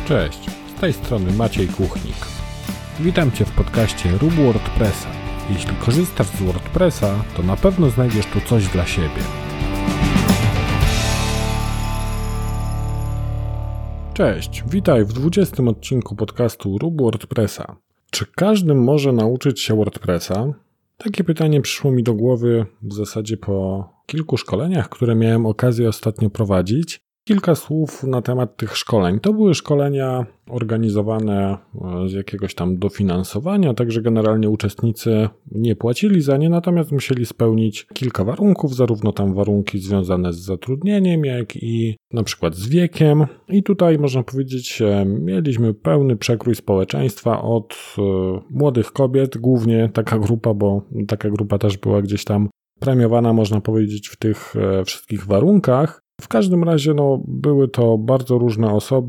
Cześć, z tej strony Maciej Kuchnik. Witam Cię w podcaście Rób WordPressa. Jeśli korzystasz z WordPressa, to na pewno znajdziesz tu coś dla siebie. Cześć, witaj w 20. odcinku podcastu Rób WordPressa. Czy każdy może nauczyć się WordPressa? Takie pytanie przyszło mi do głowy w zasadzie po kilku szkoleniach, które miałem okazję ostatnio prowadzić. Kilka słów na temat tych szkoleń. To były szkolenia organizowane z jakiegoś tam dofinansowania, także generalnie uczestnicy nie płacili za nie, natomiast musieli spełnić kilka warunków, zarówno tam warunki związane z zatrudnieniem, jak i na przykład z wiekiem. I tutaj można powiedzieć, mieliśmy pełny przekrój społeczeństwa od młodych kobiet, głównie taka grupa, bo taka grupa też była gdzieś tam premiowana, można powiedzieć, w tych wszystkich warunkach. W każdym razie były to bardzo różne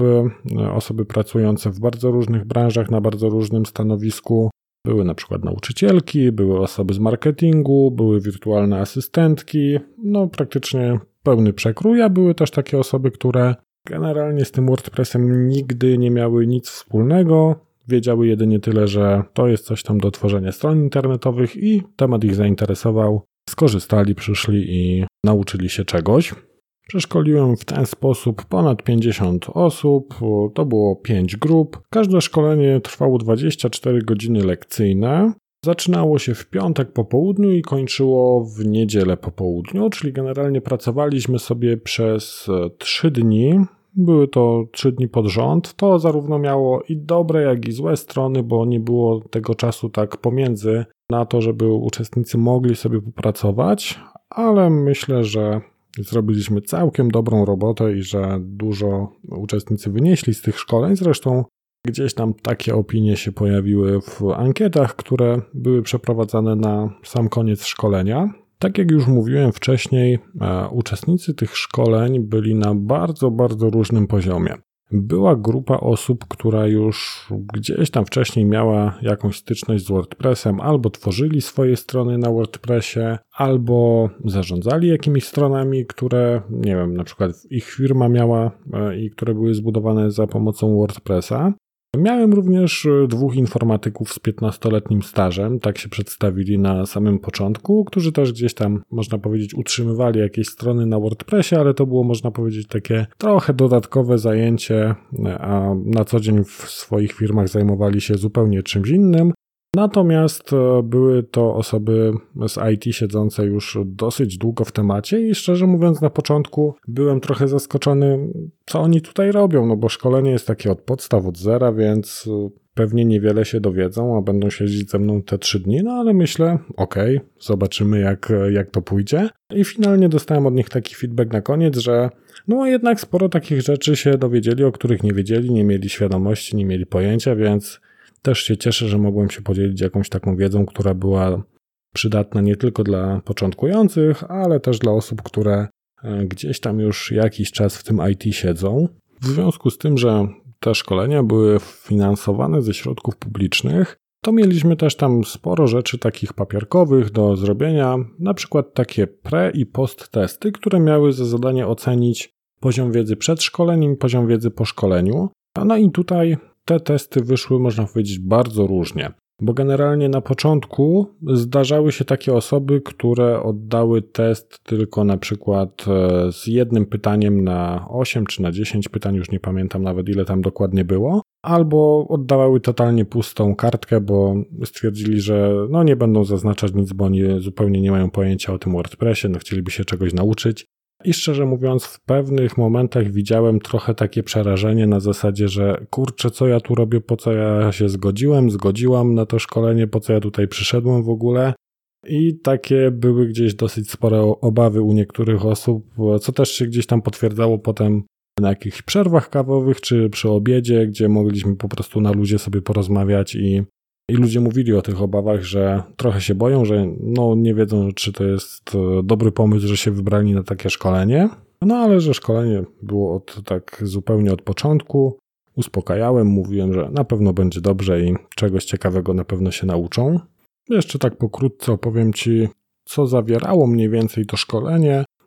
osoby pracujące w bardzo różnych branżach, na bardzo różnym stanowisku. Były na przykład nauczycielki, były osoby z marketingu, były wirtualne asystentki, praktycznie pełny przekrój, a były też takie osoby, które generalnie z tym WordPressem nigdy nie miały nic wspólnego. Wiedziały jedynie tyle, że to jest coś tam do tworzenia stron internetowych i temat ich zainteresował. Skorzystali, przyszli i nauczyli się czegoś. Przeszkoliłem w ten sposób ponad 50 osób, to było 5 grup. Każde szkolenie trwało 24 godziny lekcyjne. Zaczynało się w piątek po południu i kończyło w niedzielę po południu, czyli generalnie pracowaliśmy sobie przez 3 dni. Były to 3 dni pod rząd. To zarówno miało i dobre, jak i złe strony, bo nie było tego czasu tak pomiędzy na to, żeby uczestnicy mogli sobie popracować, ale myślę, że zrobiliśmy całkiem dobrą robotę i że dużo uczestnicy wynieśli z tych szkoleń. Zresztą gdzieś tam takie opinie się pojawiły w ankietach, które były przeprowadzane na sam koniec szkolenia. Tak jak już mówiłem wcześniej, uczestnicy tych szkoleń byli na bardzo, bardzo różnym poziomie. Była grupa osób, która już gdzieś tam wcześniej miała jakąś styczność z WordPressem, albo tworzyli swoje strony na WordPressie, albo zarządzali jakimiś stronami, które, na przykład ich firma miała i które były zbudowane za pomocą WordPressa. Miałem również 2 informatyków z 15-letnim stażem, tak się przedstawili na samym początku, którzy też gdzieś tam, można powiedzieć, utrzymywali jakieś strony na WordPressie, ale to było, można powiedzieć, takie trochę dodatkowe zajęcie, a na co dzień w swoich firmach zajmowali się zupełnie czymś innym. Natomiast były to osoby z IT siedzące już dosyć długo w temacie i szczerze mówiąc na początku byłem trochę zaskoczony, co oni tutaj robią, bo szkolenie jest takie od podstaw, od zera, więc pewnie niewiele się dowiedzą, a będą siedzieć ze mną te 3 dni, ale myślę, zobaczymy jak to pójdzie. I finalnie dostałem od nich taki feedback na koniec, że jednak sporo takich rzeczy się dowiedzieli, o których nie wiedzieli, nie mieli świadomości, nie mieli pojęcia, więc też się cieszę, że mogłem się podzielić jakąś taką wiedzą, która była przydatna nie tylko dla początkujących, ale też dla osób, które gdzieś tam już jakiś czas w tym IT siedzą. W związku z tym, że te szkolenia były finansowane ze środków publicznych, to mieliśmy też tam sporo rzeczy takich papierkowych do zrobienia, na przykład takie pre- i post-testy, które miały za zadanie ocenić poziom wiedzy przed szkoleniem i poziom wiedzy po szkoleniu. I tutaj te testy wyszły, można powiedzieć, bardzo różnie, bo generalnie na początku zdarzały się takie osoby, które oddały test tylko na przykład z 1 pytaniem na 8 czy na 10 pytań, już nie pamiętam nawet ile tam dokładnie było, albo oddawały totalnie pustą kartkę, bo stwierdzili, że nie będą zaznaczać nic, bo oni zupełnie nie mają pojęcia o tym WordPressie, chcieliby się czegoś nauczyć. I szczerze mówiąc, w pewnych momentach widziałem trochę takie przerażenie na zasadzie, że kurczę, co ja tu robię, po co ja się zgodziłam na to szkolenie, po co ja tutaj przyszedłem w ogóle. I takie były gdzieś dosyć spore obawy u niektórych osób, co też się gdzieś tam potwierdzało potem na jakichś przerwach kawowych czy przy obiedzie, gdzie mogliśmy po prostu na luzie sobie porozmawiać i ludzie mówili o tych obawach, że trochę się boją, że nie wiedzą, czy to jest dobry pomysł, że się wybrali na takie szkolenie. Ale że szkolenie było tak zupełnie od początku. Uspokajałem, mówiłem, że na pewno będzie dobrze i czegoś ciekawego na pewno się nauczą. Jeszcze tak pokrótce opowiem Ci, co zawierało mniej więcej to szkolenie.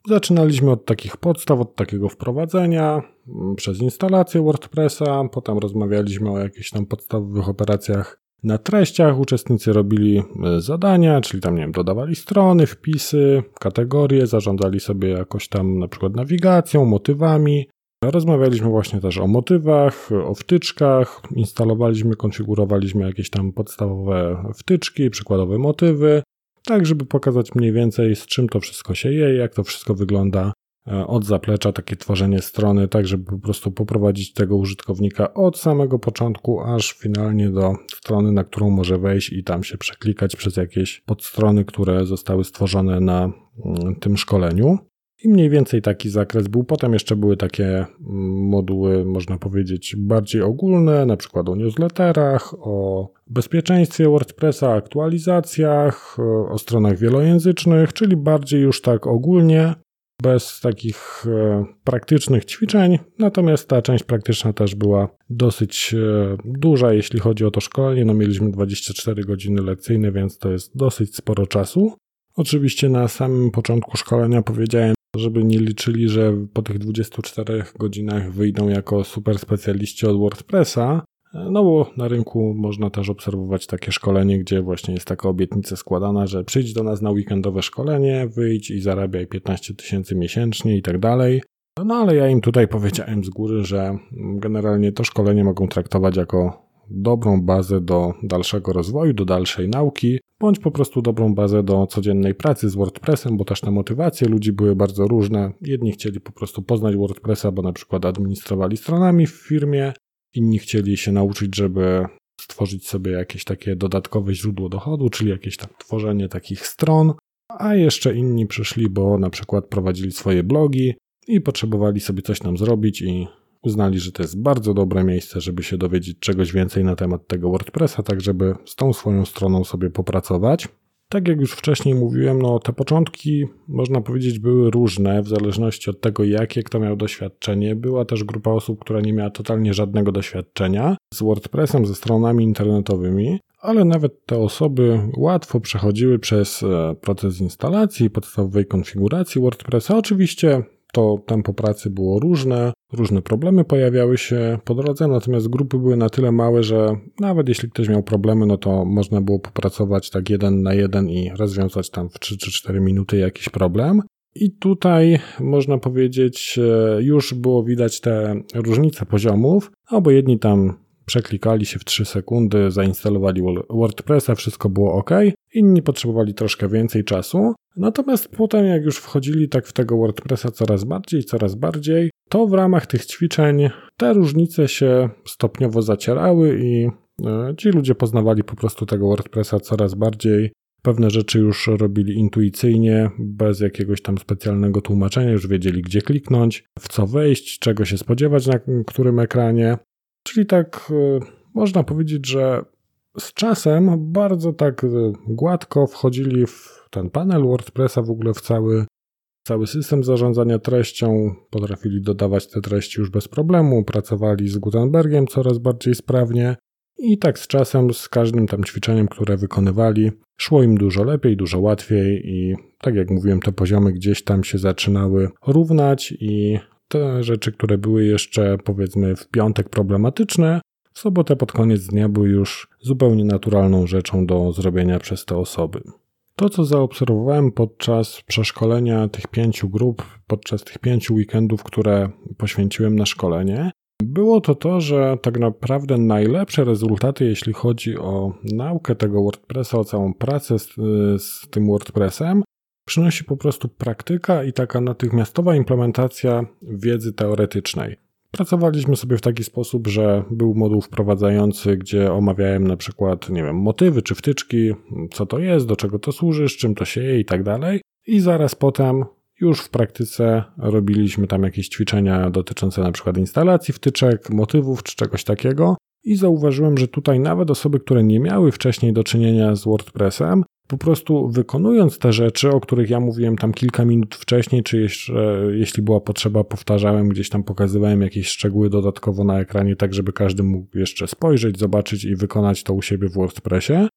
Zaczynaliśmy od takich podstaw, od takiego wprowadzenia, przez instalację WordPressa, potem rozmawialiśmy o jakichś tam podstawowych operacjach na treściach, uczestnicy robili zadania, czyli tam, nie wiem, dodawali strony, wpisy, kategorie, zarządzali sobie jakoś tam na przykład nawigacją, motywami. Rozmawialiśmy właśnie też o motywach, o wtyczkach, instalowaliśmy, konfigurowaliśmy jakieś tam podstawowe wtyczki, przykładowe motywy, tak żeby pokazać mniej więcej z czym to wszystko się je, jak to wszystko wygląda od zaplecza, takie tworzenie strony, tak żeby po prostu poprowadzić tego użytkownika od samego początku, aż finalnie do strony, na którą może wejść i tam się przeklikać przez jakieś podstrony, które zostały stworzone na tym szkoleniu. I mniej więcej taki zakres był. Potem jeszcze były takie moduły, można powiedzieć, bardziej ogólne, na przykład o newsletterach, o bezpieczeństwie WordPressa, aktualizacjach, o stronach wielojęzycznych, czyli bardziej już tak ogólnie, bez takich praktycznych ćwiczeń. Natomiast ta część praktyczna też była dosyć duża, jeśli chodzi o to szkolenie. No, mieliśmy 24 godziny lekcyjne, więc to jest dosyć sporo czasu. Oczywiście na samym początku szkolenia powiedziałem, żeby nie liczyli, że po tych 24 godzinach wyjdą jako super specjaliści od WordPressa, no bo na rynku można też obserwować takie szkolenie, gdzie właśnie jest taka obietnica składana, że przyjdź do nas na weekendowe szkolenie, wyjdź i zarabiaj 15 000 miesięcznie i tak dalej. No ale ja im tutaj powiedziałem z góry, że generalnie to szkolenie mogą traktować jako dobrą bazę do dalszego rozwoju, do dalszej nauki, bądź po prostu dobrą bazę do codziennej pracy z WordPressem, bo też te motywacje ludzi były bardzo różne. Jedni chcieli po prostu poznać WordPressa, bo na przykład administrowali stronami w firmie, inni chcieli się nauczyć, żeby stworzyć sobie jakieś takie dodatkowe źródło dochodu, czyli jakieś tam tworzenie takich stron, a jeszcze inni przyszli, bo na przykład prowadzili swoje blogi i potrzebowali sobie coś tam zrobić i uznali, że to jest bardzo dobre miejsce, żeby się dowiedzieć czegoś więcej na temat tego WordPressa, tak żeby z tą swoją stroną sobie popracować. Tak jak już wcześniej mówiłem, no te początki, można powiedzieć, były różne w zależności od tego, jakie kto miał doświadczenie. Była też grupa osób, która nie miała totalnie żadnego doświadczenia z WordPressem, ze stronami internetowymi, ale nawet te osoby łatwo przechodziły przez proces instalacji, podstawowej konfiguracji WordPressa. Oczywiście to tempo pracy było różne problemy pojawiały się po drodze, natomiast grupy były na tyle małe, że nawet jeśli ktoś miał problemy, no to można było popracować tak 1 na 1 i rozwiązać tam w 3 czy 4 minuty jakiś problem. I tutaj można powiedzieć, już było widać te różnice poziomów, bo jedni tam przeklikali się w 3 sekundy, zainstalowali WordPressa, wszystko było ok. Inni potrzebowali troszkę więcej czasu. Natomiast potem jak już wchodzili tak w tego WordPressa coraz bardziej, to w ramach tych ćwiczeń te różnice się stopniowo zacierały i ci ludzie poznawali po prostu tego WordPressa coraz bardziej. Pewne rzeczy już robili intuicyjnie, bez jakiegoś tam specjalnego tłumaczenia, już wiedzieli gdzie kliknąć, w co wejść, czego się spodziewać na którym ekranie. Czyli tak można powiedzieć, że z czasem bardzo tak gładko wchodzili w ten panel WordPressa, w ogóle w cały system zarządzania treścią, potrafili dodawać te treści już bez problemu, pracowali z Gutenbergiem coraz bardziej sprawnie i tak z czasem, z każdym tam ćwiczeniem, które wykonywali, szło im dużo lepiej, dużo łatwiej i tak jak mówiłem, te poziomy gdzieś tam się zaczynały równać i te rzeczy, które były jeszcze powiedzmy w piątek problematyczne, w sobotę pod koniec dnia były już zupełnie naturalną rzeczą do zrobienia przez te osoby. To, co zaobserwowałem podczas przeszkolenia tych 5 grup, podczas tych 5 weekendów, które poświęciłem na szkolenie, było to, że tak naprawdę najlepsze rezultaty, jeśli chodzi o naukę tego WordPressa, o całą pracę z tym WordPressem, przynosi po prostu praktyka i taka natychmiastowa implementacja wiedzy teoretycznej. Pracowaliśmy sobie w taki sposób, że był moduł wprowadzający, gdzie omawiałem na przykład, nie wiem, motywy czy wtyczki, co to jest, do czego to służy, z czym to się je i tak dalej. I zaraz potem już w praktyce robiliśmy tam jakieś ćwiczenia dotyczące na przykład instalacji wtyczek, motywów czy czegoś takiego. I zauważyłem, że tutaj nawet osoby, które nie miały wcześniej do czynienia z WordPressem, po prostu wykonując te rzeczy, o których ja mówiłem tam kilka minut wcześniej, czy jeszcze, jeśli była potrzeba, powtarzałem, gdzieś tam pokazywałem jakieś szczegóły dodatkowo na ekranie, tak żeby każdy mógł jeszcze spojrzeć, zobaczyć i wykonać to u siebie w WordPressie,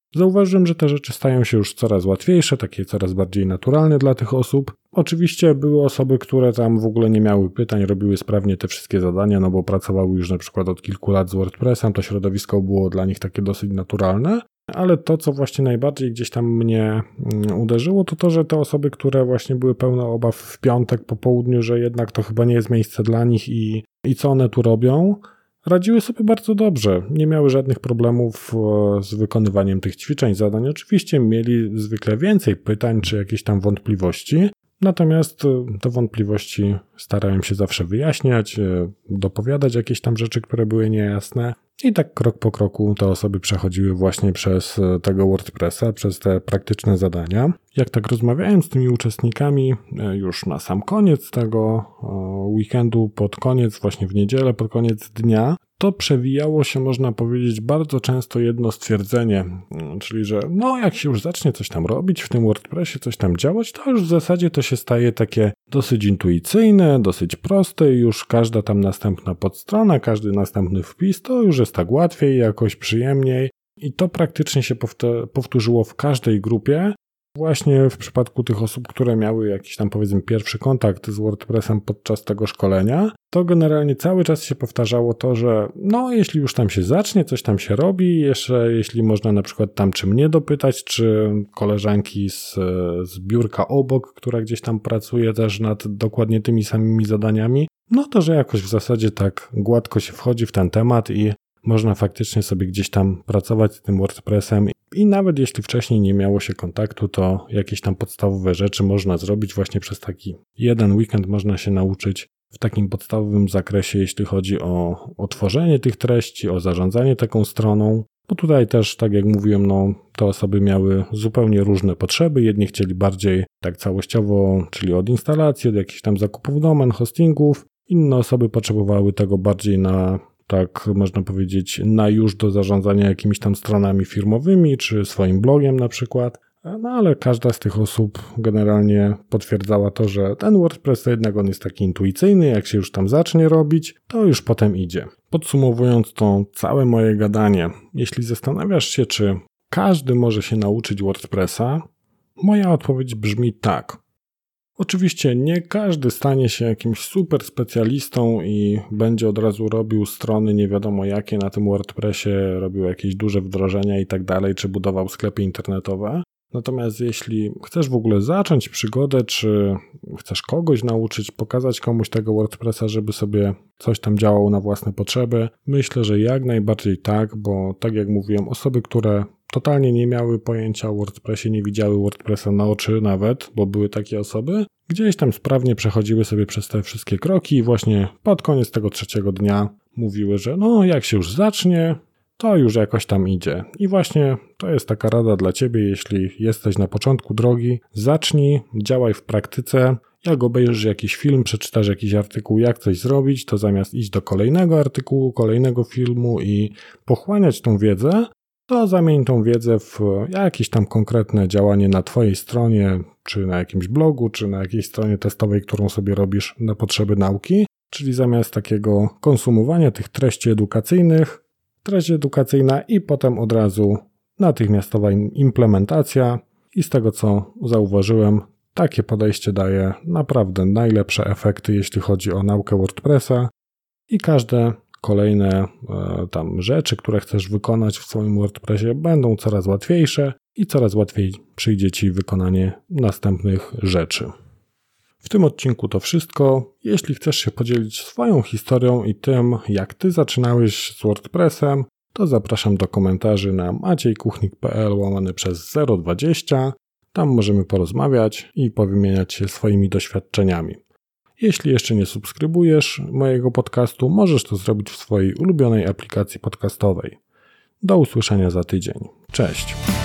Zauważyłem, że te rzeczy stają się już coraz łatwiejsze, takie coraz bardziej naturalne dla tych osób. Oczywiście były osoby, które tam w ogóle nie miały pytań, robiły sprawnie te wszystkie zadania, no bo pracowały już na przykład od kilku lat z WordPressem, to środowisko było dla nich takie dosyć naturalne. Ale to, co właśnie najbardziej gdzieś tam mnie uderzyło, to to, że te osoby, które właśnie były pełne obaw w piątek po południu, że jednak to chyba nie jest miejsce dla nich i co one tu robią, radziły sobie bardzo dobrze. Nie miały żadnych problemów z wykonywaniem tych ćwiczeń, zadań. Oczywiście mieli zwykle więcej pytań czy jakieś tam wątpliwości, natomiast te wątpliwości starałem się zawsze wyjaśniać, dopowiadać jakieś tam rzeczy, które były niejasne. I tak krok po kroku te osoby przechodziły właśnie przez tego WordPressa, przez te praktyczne zadania. Jak tak rozmawiałem z tymi uczestnikami już na sam koniec tego weekendu, pod koniec, właśnie w niedzielę, pod koniec dnia, to przewijało się, można powiedzieć, bardzo często jedno stwierdzenie, czyli że no jak się już zacznie coś tam robić w tym WordPressie, coś tam działać, to już w zasadzie to się staje takie dosyć intuicyjne, dosyć proste i już każda tam następna podstrona, każdy następny wpis, to już jest tak łatwiej, jakoś przyjemniej i to praktycznie się powtórzyło w każdej grupie. Właśnie w przypadku tych osób, które miały jakiś tam powiedzmy pierwszy kontakt z WordPressem podczas tego szkolenia, to generalnie cały czas się powtarzało to, że no jeśli już tam się zacznie, coś tam się robi, jeszcze jeśli można na przykład tam czy mnie dopytać, czy koleżanki z biurka obok, która gdzieś tam pracuje też nad dokładnie tymi samymi zadaniami, no to że jakoś w zasadzie tak gładko się wchodzi w ten temat i można faktycznie sobie gdzieś tam pracować z tym WordPressem i nawet jeśli wcześniej nie miało się kontaktu, to jakieś tam podstawowe rzeczy można zrobić właśnie przez taki jeden weekend, można się nauczyć w takim podstawowym zakresie, jeśli chodzi o tworzenie tych treści, o zarządzanie taką stroną, bo tutaj też, tak jak mówiłem, no te osoby miały zupełnie różne potrzeby, jedni chcieli bardziej tak całościowo, czyli od instalacji, od jakichś tam zakupów domen, hostingów, inne osoby potrzebowały tego bardziej na tak można powiedzieć, na już do zarządzania jakimiś tam stronami firmowymi, czy swoim blogiem na przykład. No ale każda z tych osób generalnie potwierdzała to, że ten WordPress to jednak on jest taki intuicyjny, jak się już tam zacznie robić, to już potem idzie. Podsumowując to całe moje gadanie, jeśli zastanawiasz się, czy każdy może się nauczyć WordPressa, moja odpowiedź brzmi tak. Oczywiście nie każdy stanie się jakimś super specjalistą i będzie od razu robił strony nie wiadomo jakie na tym WordPressie, robił jakieś duże wdrożenia i tak dalej, czy budował sklepy internetowe. Natomiast jeśli chcesz w ogóle zacząć przygodę, czy chcesz kogoś nauczyć, pokazać komuś tego WordPressa, żeby sobie coś tam działało na własne potrzeby, myślę, że jak najbardziej tak, bo tak jak mówiłem, osoby, które totalnie nie miały pojęcia o WordPressie, nie widziały WordPressa na oczy nawet, bo były takie osoby, gdzieś tam sprawnie przechodziły sobie przez te wszystkie kroki i właśnie pod koniec tego trzeciego dnia mówiły, że no jak się już zacznie, to już jakoś tam idzie. I właśnie to jest taka rada dla Ciebie, jeśli jesteś na początku drogi, zacznij, działaj w praktyce. Jak obejrzysz jakiś film, przeczytasz jakiś artykuł, jak coś zrobić, to zamiast iść do kolejnego artykułu, kolejnego filmu i pochłaniać tą wiedzę, to zamień tą wiedzę w jakieś tam konkretne działanie na Twojej stronie, czy na jakimś blogu, czy na jakiejś stronie testowej, którą sobie robisz na potrzeby nauki, czyli zamiast takiego konsumowania tych treści edukacyjnych, treść edukacyjna i potem od razu natychmiastowa implementacja i z tego co zauważyłem, takie podejście daje naprawdę najlepsze efekty, jeśli chodzi o naukę WordPressa i każde kolejne tam rzeczy, które chcesz wykonać w swoim WordPressie będą coraz łatwiejsze i coraz łatwiej przyjdzie Ci wykonanie następnych rzeczy. W tym odcinku to wszystko. Jeśli chcesz się podzielić swoją historią i tym, jak Ty zaczynałeś z WordPressem, to zapraszam do komentarzy na maciejkuchnik.pl/020. Tam możemy porozmawiać i powymieniać się swoimi doświadczeniami. Jeśli jeszcze nie subskrybujesz mojego podcastu, możesz to zrobić w swojej ulubionej aplikacji podcastowej. Do usłyszenia za tydzień. Cześć!